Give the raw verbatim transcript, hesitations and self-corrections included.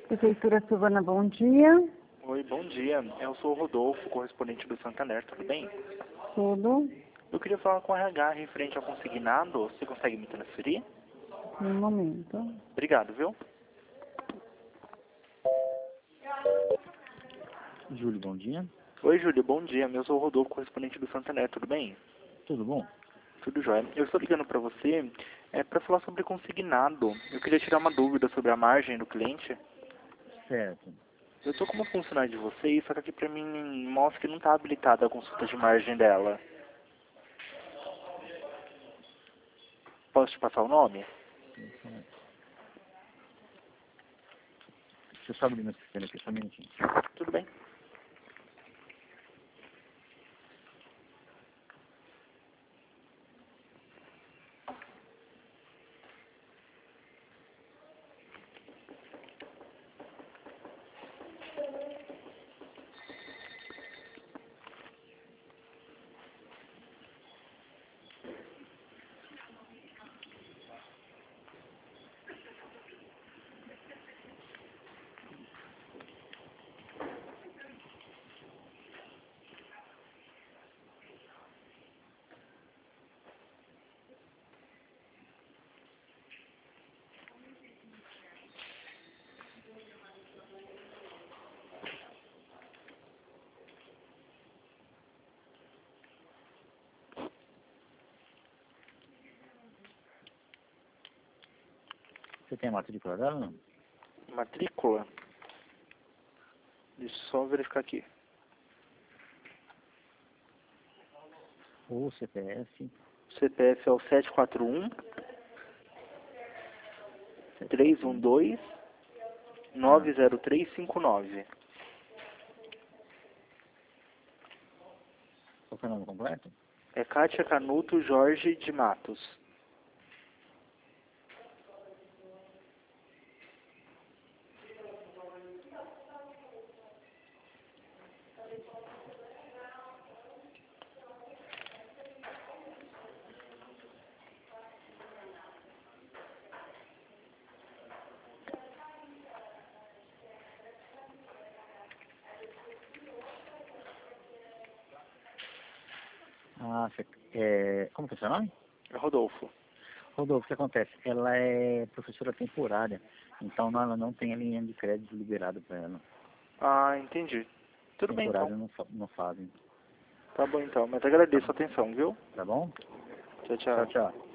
Prefeitura Silvana, bom dia. Oi, bom dia. Eu sou o Rodolfo, correspondente do Santander, tudo bem? Tudo. Eu queria falar com o R H referente ao consignado. Você consegue me transferir? Um momento. Obrigado, viu? Júlio, bom dia. Oi, Júlio, bom dia. Eu sou o Rodolfo, correspondente do Santander, tudo bem? Tudo bom? Tudo jóia. Eu estou ligando para você é, para falar sobre consignado. Eu queria tirar uma dúvida sobre a margem do cliente. Certo. Eu estou como funcionário de vocês, só que aqui para mim mostra que não está habilitada a consulta de margem dela. Posso te passar o nome? Deixa eu só abrir meu sistema aqui, só um minutinho. Tudo bem. Você tem a matrícula dela ou não? Matrícula? Deixa eu só verificar aqui. Ou C P F? C P F é o sete quatro um, três um dois, nove zero três cinco nove. Qual que é o nome completo? É Kátia Canuto Jorge de Matos. Ah, você, é, como que é seu nome? É Rodolfo. Rodolfo, o que acontece? Ela é professora temporária, então não- ela não tem a linha de crédito liberada para ela. Ah, entendi. Tudo bem Temporária então. não, fa- não fazem. Tá bom então, mas agradeço a atenção, viu? Tá bom? Tchau, Tchau, tchau. tchau.